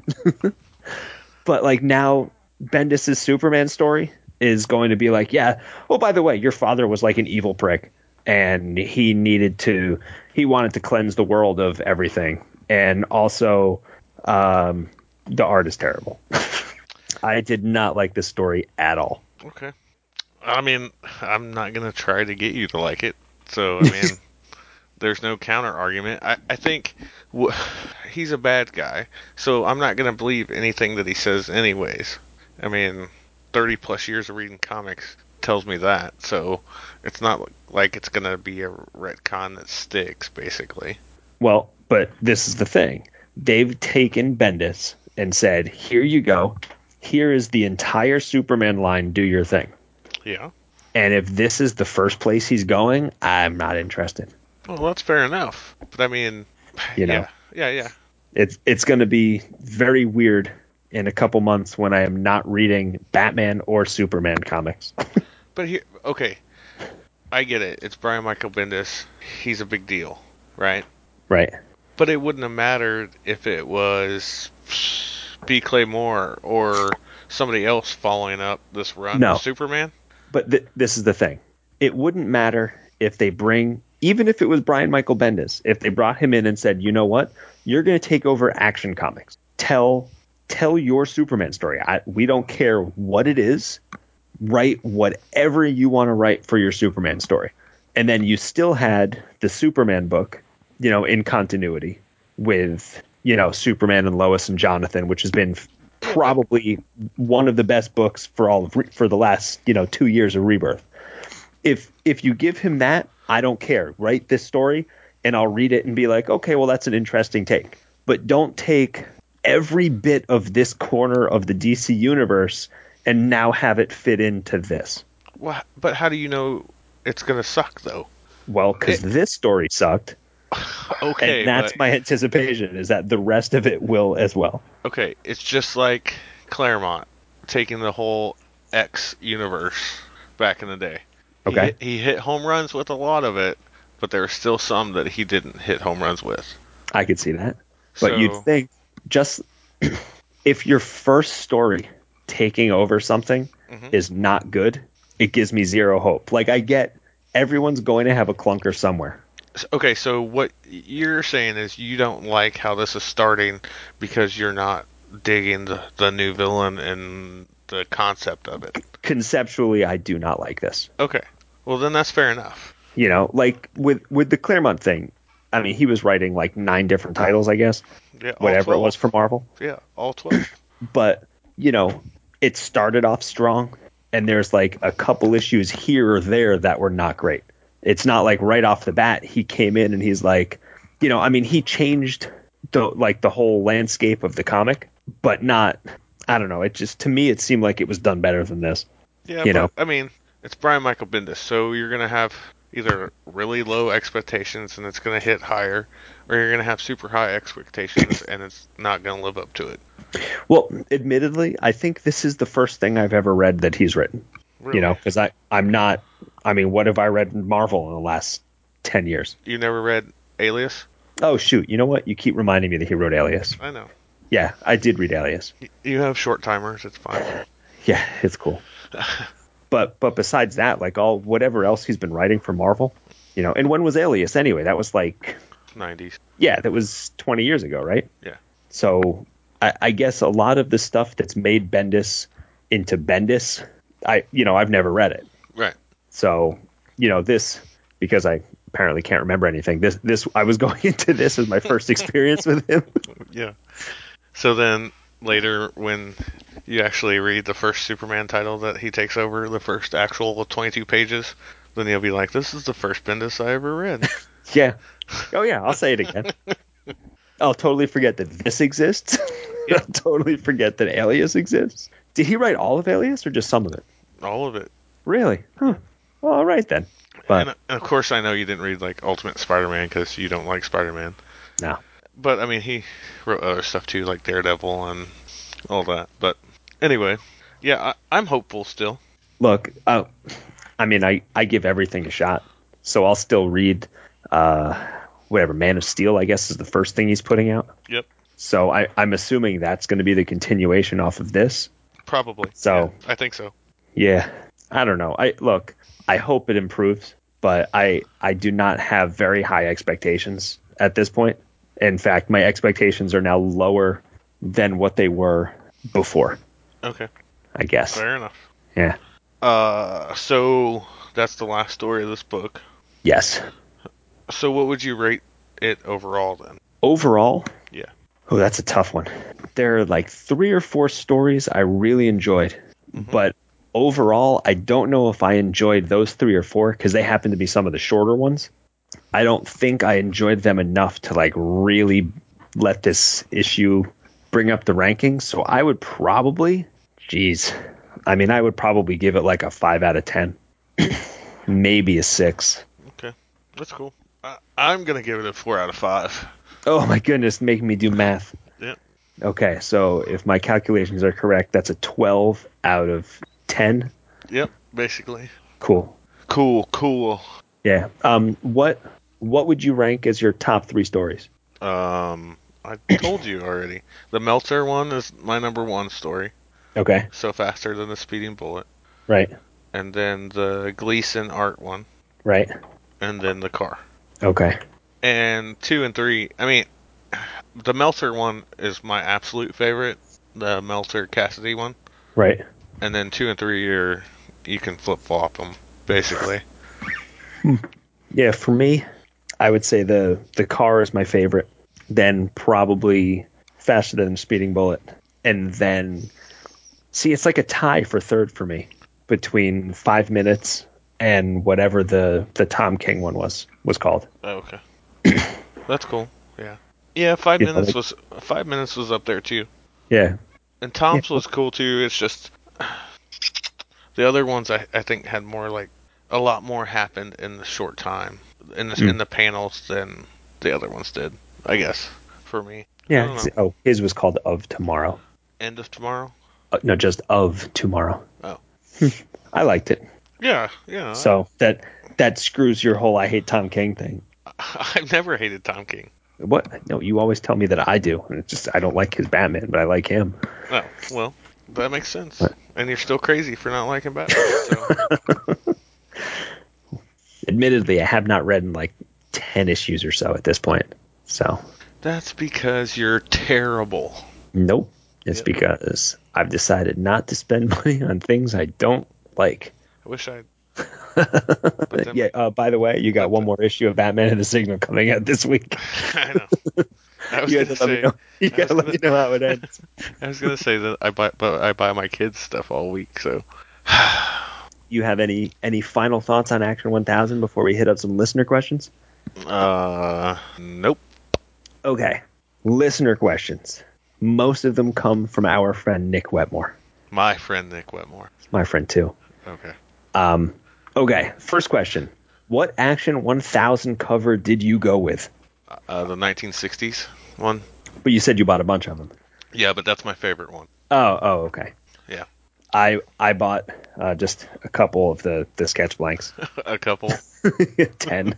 but like now, Bendis' Superman story is going to be like, yeah, oh, by the way, your father was like an evil prick, and he needed to, he wanted to cleanse the world of everything. And also, um, the art is terrible. I did not like this story at all. Okay. I mean, I'm not going to try to get you to like it. So, I mean, there's no counter argument. I, I think w- he's a bad guy. So I'm not going to believe anything that he says anyways. I mean, thirty plus years of reading comics tells me that. So it's not like it's going to be a retcon that sticks, basically. Well, but this is the thing. They've taken Bendis and said, here you go. Here is the entire Superman line. Do your thing. Yeah. And if this is the first place he's going, I'm not interested. Well, that's fair enough. But I mean, you know, yeah, yeah, yeah. It's it's going to be very weird in a couple months when I am not reading Batman or Superman comics. But here, okay, I get it. It's Brian Michael Bendis. He's a big deal, right? Right. But it wouldn't have mattered if it was B. Clay Moore or somebody else following up this run no. with Superman. But th- this is the thing. It wouldn't matter if they bring, even if it was Brian Michael Bendis, if they brought him in and said, you know what, you're going to take over Action Comics. Tell tell your Superman story. I, we don't care what it is. Write whatever you want to write for your Superman story. And then you still had the Superman book, you know, in continuity with, you know, Superman and Lois and Jonathan, which has been probably one of the best books for all of re- for the last, you know, two years of Rebirth. If if you give him that, I don't care. Write this story, and I'll read it and be like, okay, well, that's an interesting take. But don't take every bit of this corner of the D C universe and now have it fit into this. Well, but how do you know it's gonna suck though? Well, because this story sucked. Okay, and that's but, my anticipation, is that the rest of it will as well. Okay, it's just like Claremont taking the whole X universe back in the day. Okay. He hit, he hit home runs with a lot of it, but there were still some that he didn't hit home runs with. I could see that. But So- you'd think, just if your first story taking over something Mhm. is not good, it gives me zero hope. Like, I get everyone's going to have a clunker somewhere. Okay, so what you're saying is you don't like how this is starting because you're not digging the, the new villain and the concept of it. Conceptually, I do not like this. Okay, well then that's fair enough. You know, like with with the Claremont thing, I mean, he was writing like nine different titles, I guess, Yeah, all whatever it twelve. was for Marvel. Yeah, all twelve. But, you know, it started off strong, and there's like a couple issues here or there that were not great. It's not like right off the bat he came in and he's like, you know, I mean, he changed the like the whole landscape of the comic, but not, I don't know. It just, to me, it seemed like it was done better than this. Yeah, You but, know. I mean, it's Brian Michael Bendis, so you're going to have either really low expectations and it's going to hit higher, or you're going to have super high expectations and it's not going to live up to it. Well, admittedly, I think this is the first thing I've ever read that he's written. Really? You know, because I I'm not. I mean, what have I read in Marvel in the last ten years? You never read Alias? Oh shoot! You know what? You keep reminding me that he wrote Alias. I know. Yeah, I did read Alias. Y- You have short timers, it's fine. Yeah, it's cool. but but besides that, like all whatever else he's been writing for Marvel, you know. And when was Alias anyway? That was like nineties. yeah, that was twenty years ago, right? Yeah. So I, I guess a lot of the stuff that's made Bendis into Bendis, I you know I've never read it. Right. So, you know, this, because I apparently can't remember anything, this, this I was going into this as my first experience with him. Yeah. So then later when you actually read the first Superman title that he takes over, the first actual twenty-two pages, then you'll be like, this is the first Bendis I ever read. Yeah. Oh, yeah, I'll say it again. I'll totally forget that this exists. Yeah. I'll totally forget that Alias exists. Did he write all of Alias or just some of it? All of it. Really? Huh. Well, all right then. But And, and of course I know you didn't read like Ultimate Spider-Man because you don't like Spider-Man. no. But I mean, he wrote other stuff too, like Daredevil and all that. But anyway, yeah, I, I'm hopeful still. Look, uh, I mean, I, I give everything a shot, so I'll still read uh, whatever, Man of Steel, I guess, is the first thing he's putting out. Yep, So I, I'm assuming that's going to be the continuation off of this. probably. So- Yeah, I think so. Yeah, I don't know. I look, I hope it improves, but I I do not have very high expectations at this point. In fact, my expectations are now lower than what they were before, Okay, I guess. fair enough. Yeah. Uh, so that's the last story of this book. Yes. So what would you rate it overall then? Overall, Yeah. oh, that's a tough one. There are like three or four stories I really enjoyed, but overall, I don't know if I enjoyed those three or four because they happen to be some of the shorter ones. I don't think I enjoyed them enough to like really let this issue bring up the rankings. So I would probably, geez, I mean, I would probably give it like a five out of ten, maybe a six. Okay, that's cool. I, I'm gonna give it a four out of five. Oh my goodness, making me do math. Yeah. Okay, so if my calculations are correct, that's a twelve out of ten. Yep. Basically. Cool. Cool. Cool. Yeah. Um. What What would you rank as your top three stories? Um, I told you already. The Meltzer one is my number one story. Okay. So faster than the speeding bullet. Right. And then the Gleason art one. Right. And then the car. Okay. And two and three, I mean, the Meltzer one is my absolute favorite. The Meltzer Cassidy one. Right. And then two and three are, you can flip flop them, basically. Yeah. For me, I would say the the car is my favorite. Then probably Faster Than a Speeding Bullet, and then see, it's like a tie for third for me between Five Minutes and whatever the the Tom King one was was called. Oh, okay. That's cool. Yeah. Yeah, Five You know, Minutes like- was Five Minutes was up there too. Yeah. And Tom's Yeah. was cool too. It's just the other ones I, I think had more like a lot more happened in the short time in the Mm. in the panels than the other ones did. I guess for me. I Yeah. don't know. see- Oh, his was called Of Tomorrow. End of Tomorrow. Uh, no, just Of Tomorrow. Oh. I liked it. Yeah, yeah. So that that screws your whole I hate Tom King thing. I, I've never hated Tom King. What? No, you always tell me that I do. And it's just I don't like his Batman, but I like him. Oh, well, that makes sense. What? And you're still crazy for not liking Batman. So. Admittedly, I have not read in like ten issues or so at this point. So That's because you're terrible. nope. It's Yep. because I've decided not to spend money on things I don't like. I wish I. Yeah. Uh, by the way, you got one more issue of Batman and the Signal coming out this week. I know. I was You gonna gotta let me say. know. You I gotta was let me know how it ends. I was gonna say that I buy, but I buy my kids stuff all week. So. You have any any final thoughts on Action one thousand before we hit up some listener questions? Uh, nope. Okay, listener questions. Most of them come from our friend Nick Wetmore. My friend Nick Wetmore. My friend too. Okay. Um, okay, first question. What Action one thousand cover did you go with? Uh, the nineteen sixties one. But you said you bought a bunch of them. Yeah, but that's my favorite one. Oh, oh, okay. Yeah. I I bought uh, just a couple of the, the sketch blanks. A couple. Ten.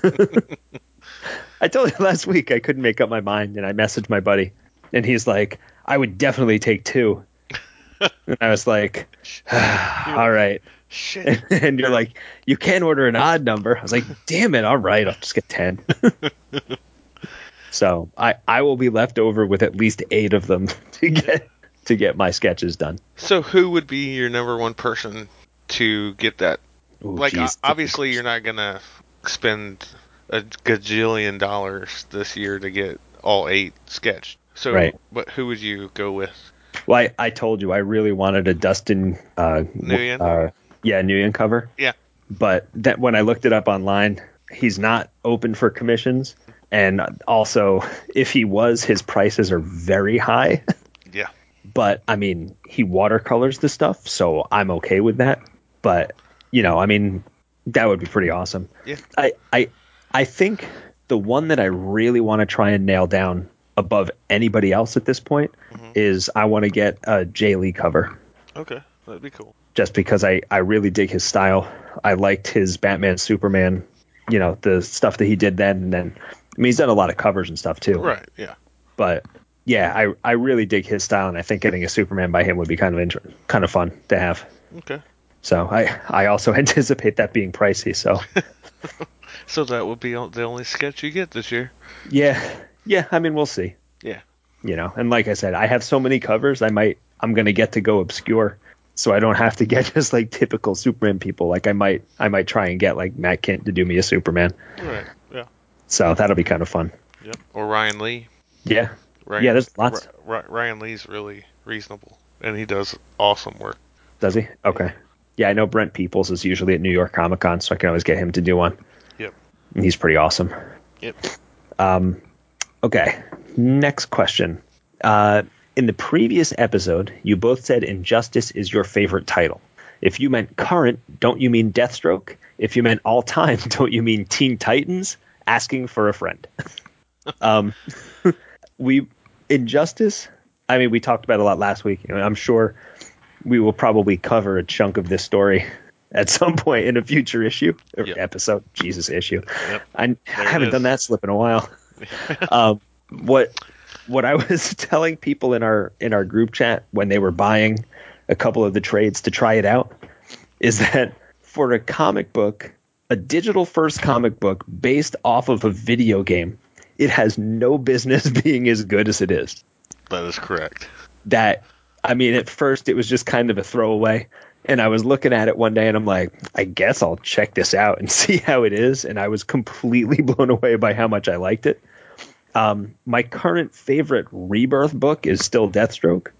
I told you last week I couldn't make up my mind, and I messaged my buddy, and he's like, I would definitely take two. And I was like, all right. Shit. And you're like, you can order an odd number. I was like, damn it, all right, I'll just get ten. So I, I will be left over with at least eight of them to get to get my sketches done. So who would be your number one person to get that? Ooh, like, geez. o- obviously you're not gonna spend a gajillion dollars this year to get all eight sketched. So, Right. but who would you go with? Well, I, I told you I really wanted a Dustin uh, Nguyen? uh yeah, Nguyen cover. Yeah. But that when I looked it up online, he's not open for commissions, and also if he was, his prices are very high. Yeah. But I mean, he watercolors the stuff, so I'm okay with that. But you know, I mean, that would be pretty awesome. Yeah. I I I think the one that I really want to try and nail down above anybody else at this point Mhm. is I want to get a Jay Lee cover. Okay, that'd be cool. Just because I, I really dig his style. I liked his Batman, Superman, you know, the stuff that he did then. And then, I mean, he's done a lot of covers and stuff too. Right. Yeah. But yeah, I, I really dig his style, and I think getting a Superman by him would be kind of inter- kind of fun to have. Okay. So I, I also anticipate that being pricey. So So that would be o- the only sketch you get this year. yeah, yeah. I mean, we'll see. Yeah. You know, and like I said, I have so many covers. I might I'm gonna get to go obscure, so I don't have to get just like typical Superman people. Like I might I might try and get like Matt Kent to do me a Superman. Right. Yeah. So that'll be kind of fun. Yep. Or Ryan Lee. Yeah. Ryan, Yeah, there's lots. Ry- Ry- Ryan Lee's really reasonable, and he does awesome work. Does he? Okay. Yeah, I know Brent Peoples is usually at New York Comic Con, so I can always get him to do one. Yep. And he's pretty awesome. Yep. Um, okay. Next question. Uh, in the previous episode, you both said Injustice is your favorite title. If you meant current, don't you mean Deathstroke? If you meant all time, don't you mean Teen Titans? Asking for a friend. um, we Injustice. I mean, we talked about it a lot last week. You know, I'm sure we will probably cover a chunk of this story at some point in a future issue or Yep. episode. Jesus, issue. Yep. I, I it haven't is. done that slip in a while. um, what what I was telling people in our in our group chat when they were buying a couple of the trades to try it out is that for a comic book, a digital first comic book based off of a video game, it has no business being as good as it is. That is correct. That I mean, at first it was just kind of a throwaway. And I was looking at it one day and I'm like, I guess I'll check this out and see how it is. And I was completely blown away by how much I liked it. Um, my current favorite Rebirth book is still Deathstroke.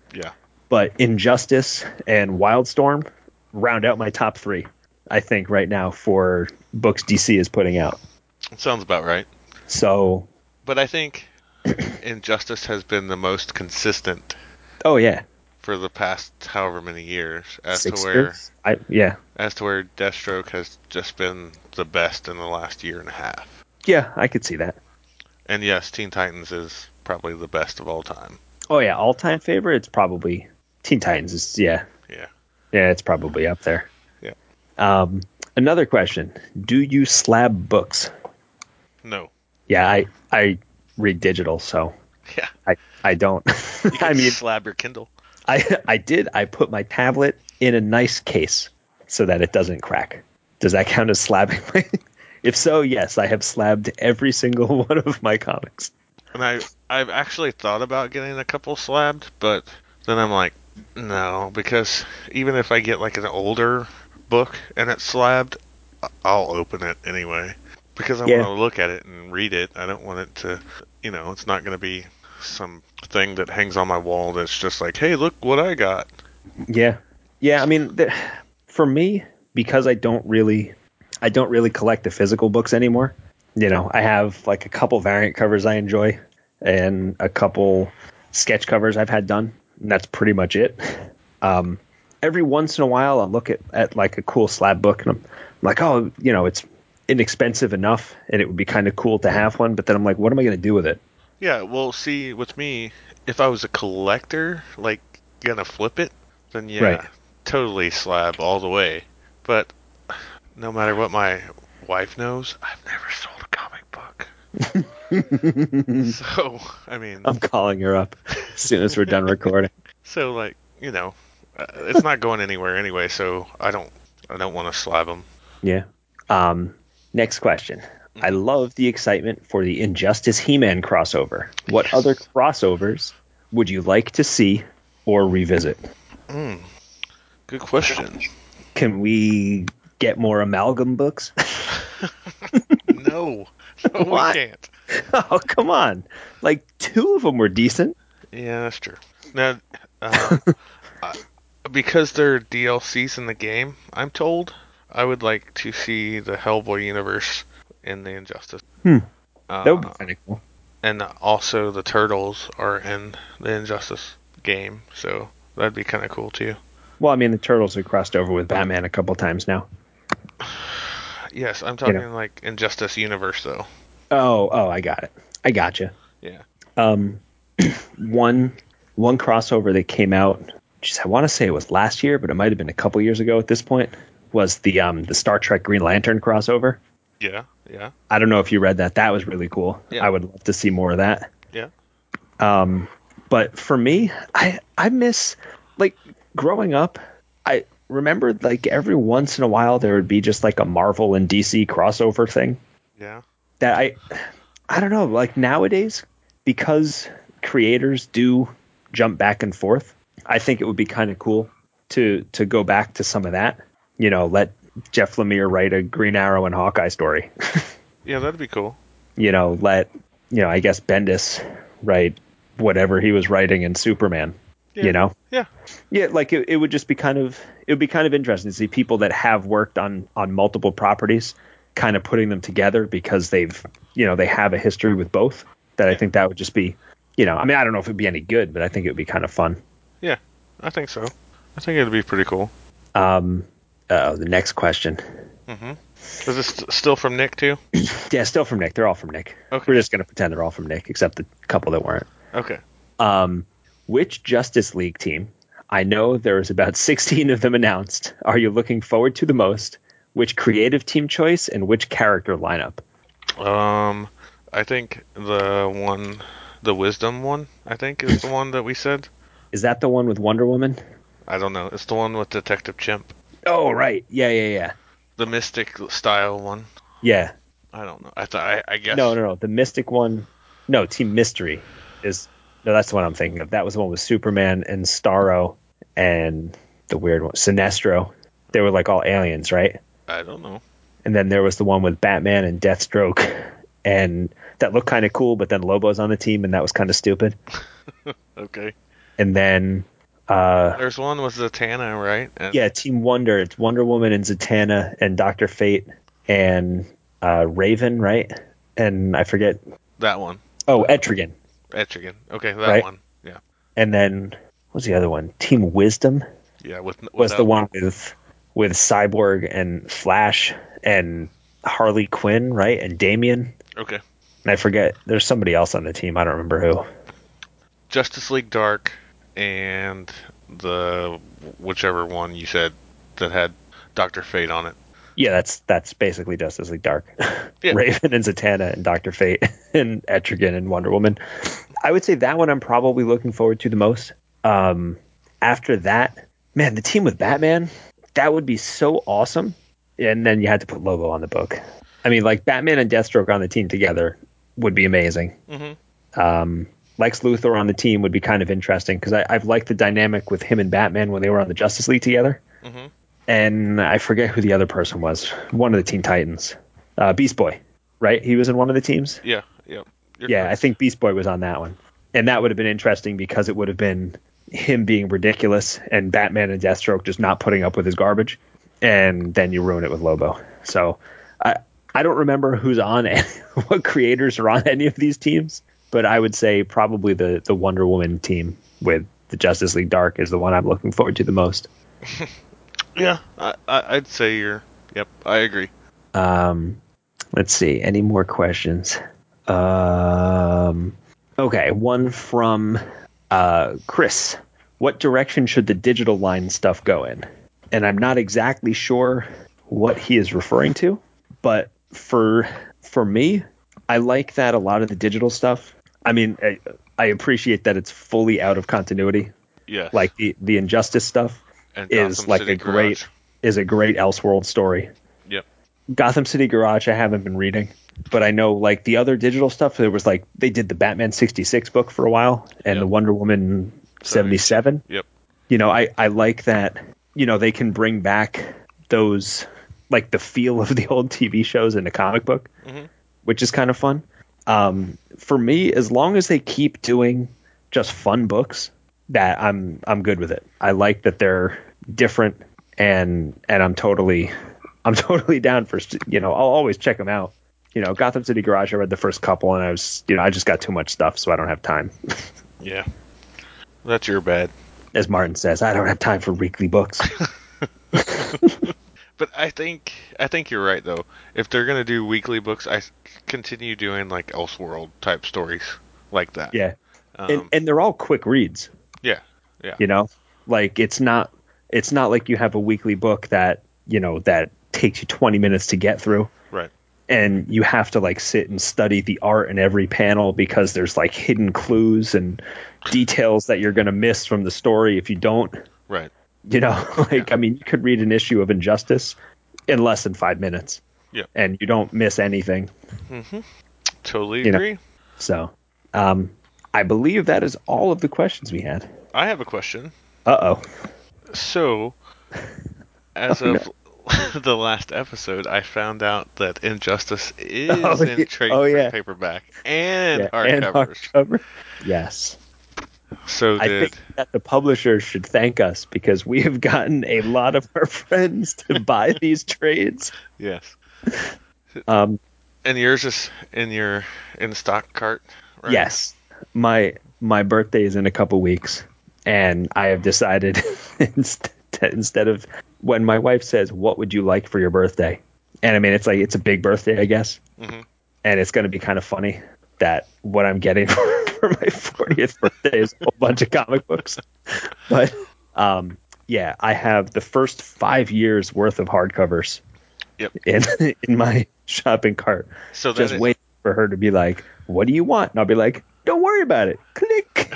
Yeah. But Injustice and Wildstorm round out my top three, I think, right now for books D C is putting out. Sounds about right. So, but I think Injustice has been the most consistent. Oh yeah. For the past however many years, as Six to where, years? I yeah, as to where Deathstroke has just been the best in the last year and a half. Yeah, I could see that. And yes, Teen Titans is probably the best of all time. Oh yeah, all time favorite. It's probably Teen Titans. Is yeah, yeah, yeah. It's probably up there. Yeah. Um, another question: do you slab books? No. Yeah, I I read digital, so yeah, I I don't. You can I mean, slab your Kindle. I I did. I put my tablet in a nice case so that it doesn't crack. Does that count as slabbing? If so, yes, I have slabbed every single one of my comics. And I I've actually thought about getting a couple slabbed, but then I'm like, no, because even if I get like an older book and it's slabbed, I'll open it anyway because I Yeah. want to look at it and read it. I don't want it to, you know, it's not going to be some thing that hangs on my wall that's just like, hey, look what I got. Yeah. Yeah, I mean, the, for me, because I don't really I don't really collect the physical books anymore. You know, I have like a couple variant covers I enjoy and a couple sketch covers I've had done, and that's pretty much it. Um, every once in a while, I'll look at, at like a cool slab book, and I'm, I'm like, oh, you know, it's inexpensive enough, and it would be kind of cool to have one. But then I'm like, what am I going to do with it? Yeah, well, see, with me, if I was a collector, like, gonna flip it, then yeah, Right. totally slab all the way. But no matter what my wife knows, I've never sold a comic book. So, I mean... I'm calling her up as soon as we're done recording. So, like, you know, uh, it's not going anywhere anyway, so I don't I don't want to slab them. Yeah. Um, next question. I love the excitement for the Injustice He-Man crossover. What Yes. other crossovers would you like to see or revisit? Mm, good question. Can we get more amalgam books? No. No, we What? can't. Oh, come on. Like, two of them were decent. Yeah, that's true. Now, um, uh, because they're D L Cs in the game, I'm told, I would like to see the Hellboy universe in the Injustice. Hmm. Uh, That would be kind of cool. And also the Turtles are in the Injustice game, so that'd be kind of cool too. Well, I mean, the Turtles have crossed over with Batman a couple times now. Yes, I'm talking You know. like Injustice universe though. Oh, oh, I got it. I gotcha. Yeah. Um, one one crossover that came out, geez, I want to say it was last year, but it might have been a couple years ago at this point, was the um the Star Trek Green Lantern crossover. Yeah, yeah, I don't know if you read that. That was really cool. Yeah. I would love to see more of that. yeah. Um, but for me, I I miss, like, growing up, I remembered like every once in a while there would be just like a Marvel and D C crossover thing Yeah. that I I don't know, like nowadays, because creators do jump back and forth, I think it would be kind of cool to to go back to some of that. You know, let Jeff Lemire write a Green Arrow and Hawkeye story. Yeah, that'd be cool. You know, let, you know, I guess Bendis write whatever he was writing in Superman. Yeah. You know? Yeah. Yeah, like it, it would just be kind of it would be kind of interesting to see people that have worked on on multiple properties kind of putting them together because they've, you know, they have a history with both. That I think that would just be, you know, I mean, I don't know if it'd be any good, but I think it would be kind of fun. Yeah, I think so. I think it'd be pretty cool. Um, uh, the next question. Mm-hmm. Is this st- still from Nick too? Yeah, still from Nick. They're all from Nick. Okay. We're just gonna pretend they're all from Nick, except the couple that weren't. Okay. Um, which Justice League team? I know there is about sixteen of them announced. Are you looking forward to the most? Which creative team choice and which character lineup? Um, I think the one, the Wisdom one, I think is the one that we said. Is that the one with Wonder Woman? I don't know. It's the one with Detective Chimp. Oh, right. Yeah, yeah, yeah. The Mystic style one. Yeah. I don't know. I thought. I, I guess. No, no, no. The Mystic one. No, Team Mystery is. No, that's the one I'm thinking of. That was the one with Superman and Starro and the weird one, Sinestro. They were like all aliens, right? I don't know. And then there was the one with Batman and Deathstroke, and that looked kind of cool. But then Lobo's on the team, and that was kind of stupid. Okay. And then Uh, There's one with Zatanna, right? And yeah, Team Wonder. It's Wonder Woman and Zatanna and Doctor Fate and uh, Raven, right? And I forget. that one. Oh, Etrigan. Etrigan. Okay, that Right. one. Yeah. And then what was the other one? Team Wisdom Yeah, with was the without- one with with Cyborg and Flash and Harley Quinn, right? And Damian. Okay. And I forget. There's somebody else on the team. I don't remember who. Justice League Dark and the whichever one you said that had Doctor Fate on it. Yeah, that's that's basically Justice League Dark. Yeah. Raven and Zatanna and Doctor Fate and Etrigan and Wonder Woman. I would say that one I'm probably looking forward to the most. Um, after that, man, the team with Batman, that would be so awesome. And then you had to put Lobo on the book. I mean, like Batman and Deathstroke on the team together would be amazing. Mm-hmm. Um, Lex Luthor on the team would be kind of interesting because I've liked the dynamic with him and Batman when they were on the Justice League together. Mm-hmm. And I forget who the other person was. One of the Teen Titans. Uh, Beast Boy, right? He was in one of the teams? Yeah, yeah. You're Yeah, correct. I think Beast Boy was on that one. And that would have been interesting because it would have been him being ridiculous and Batman and Deathstroke just not putting up with his garbage. And then you ruin it with Lobo. So I I don't remember who's on any, what creators are on any of these teams, but I would say probably the, the Wonder Woman team with the Justice League Dark is the one I'm looking forward to the most. Yeah, I, I, I'd say you're. Yep, I agree. Um, let's see. Any more questions? Um, okay, one from uh, Chris. What direction should the digital line stuff go in? And I'm not exactly sure what he is referring to, but for for me, I like that a lot of the digital stuff. I mean, I, I appreciate that it's fully out of continuity. Yes. Like the the Injustice stuff And is Gotham like City a great Garage. is a great Elseworld story. Yep. Gotham City Garage I haven't been reading, but I know like the other digital stuff, there was like they did the Batman sixty-six book for a while and Yep. the Wonder Woman seventy-seven. Yep. You know, I, I like that, you know, they can bring back those, like the feel of the old T V shows in the comic book, Mm-hmm. which is kind of fun. Um, for me, as long as they keep doing just fun books, that I'm I'm good with it. I like that they're different, and and I'm totally I'm totally down for, you know, I'll always check them out. You know, Gotham City Garage, I read the first couple, and I was, you know, I just got too much stuff, so I don't have time. Yeah. That's your bad. As Martin says, I don't have time for weekly books. But I think I think you're right though. If they're gonna do weekly books, I s- continue doing like Elseworld type stories like that. Yeah. Um, and and they're all quick reads. yeah. Yeah. You know, like it's not it's not like you have a weekly book that, you know, that takes you twenty minutes to get through. Right. And you have to like sit and study the art in every panel because there's like hidden clues and details that you're going to miss from the story if you don't. Right. You know, like, I mean, you could read an issue of Injustice in less than five minutes. Yeah. And you don't miss anything. Mm-hmm. Totally You know. agree. So, um, I believe that is all of the questions we had. I have a question. Uh-oh. So, as Oh, of the last episode, I found out that Injustice is Oh, in yeah. trade Oh, yeah. paperback and Yeah, and hardcovers. hardcover. Yes. So I did think that the publisher should thank us because we have gotten a lot of our friends to buy these trades. yes. Um, And yours is in your in stock cart, right? Yes, my my birthday is in a couple weeks, and I have decided instead instead of when my wife says, "What would you like for your birthday?" and I mean it's like it's a big birthday, I guess, Mm-hmm. and it's going to be kind of funny that what I'm getting for my fortieth birthday is a whole bunch of comic books. But um, yeah, I have the first five years worth of hardcovers Yep. in in my shopping cart. So that Just is- waiting for her to be like, "What do you want?" And I'll be like, "Don't worry about it." Click.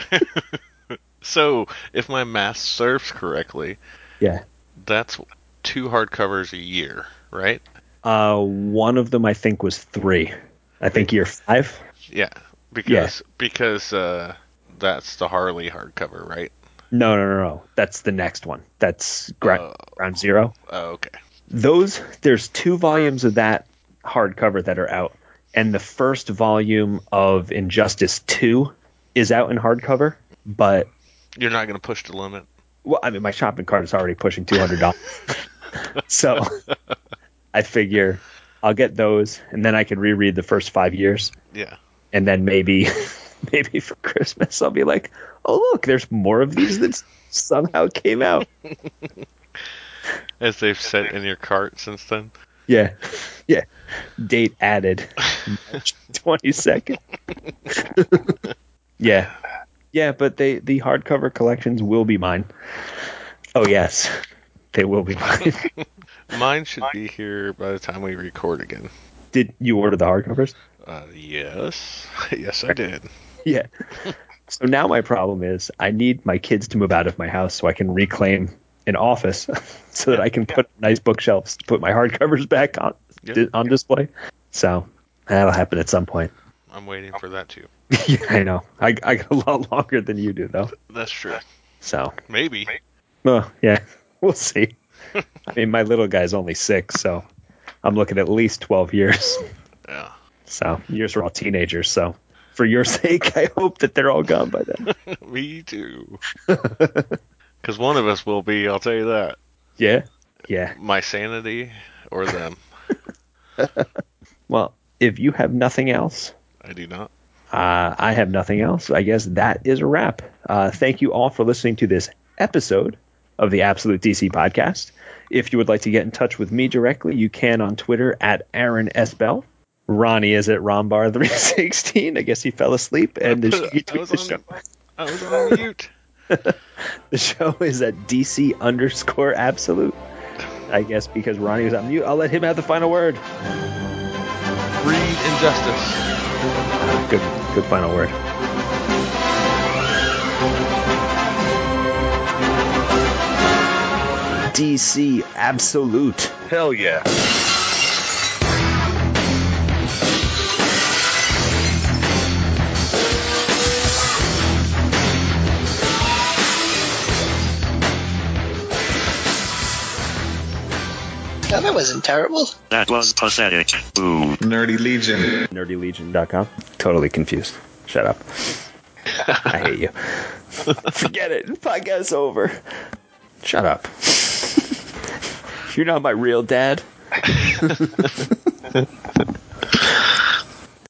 So, if my math serves correctly, Yeah. that's two hardcovers a year, right? Uh, one of them I think was three. I think year five. Yeah, because because uh, that's the Harley hardcover, right? No, no, no, no. That's the next one. That's gra- Oh. Ground Zero. Oh, okay. Those there's two volumes of that hardcover that are out, and the first volume of Injustice two is out in hardcover, but You're not going to push the limit. Well, I mean, my shopping cart is already pushing two hundred dollars. So I figure I'll get those, and then I can reread the first five years. Yeah. And then maybe, maybe for Christmas, I'll be like, oh, look, there's more of these that somehow came out. As they've set in your cart since then. Yeah. Yeah. Date added. March twenty-second. Yeah. Yeah, but they the hardcover collections will be mine. Oh, yes. They will be mine. Mine should be here by the time we record again. Did you order the hardcovers? Uh, yes. Yes, I did. Yeah. So now my problem is I need my kids to move out of my house so I can reclaim an office so that I can put nice bookshelves to put my hardcovers back on Yep. on display. So that'll happen at some point. I'm waiting for that too. Yeah, I know. I, I got a lot longer than you do, though. That's true. So, Maybe. well, yeah, we'll see. I mean, my little guy's only six, so I'm looking at least twelve years. Yeah. So yours are all teenagers. So for your sake, I hope that they're all gone by then. Me too. Because one of us will be, I'll tell you that. Yeah. Yeah. My sanity or them. Well, if you have nothing else, I do not. Uh, I have nothing else. I guess that is a wrap. Uh, thank you all for listening to this episode of the Absolute D C Podcast. If you would like to get in touch with me directly, you can on Twitter at Aaron S. Bell. Ronnie is at Rombar three sixteen. I guess he fell asleep. And the, I, was the on, show. I was on mute. The show is at D C underscore Absolute. I guess because Ronnie was on mute, I'll let him have the final word. Breed injustice. Good, good final word. D C Absolute. Hell yeah. Oh, that wasn't terrible. That was pathetic. Boo. Nerdy Legion. nerdy legion dot com. Totally confused. Shut up. I hate you. Forget it. Podcast's over. Shut up. You're not my real dad.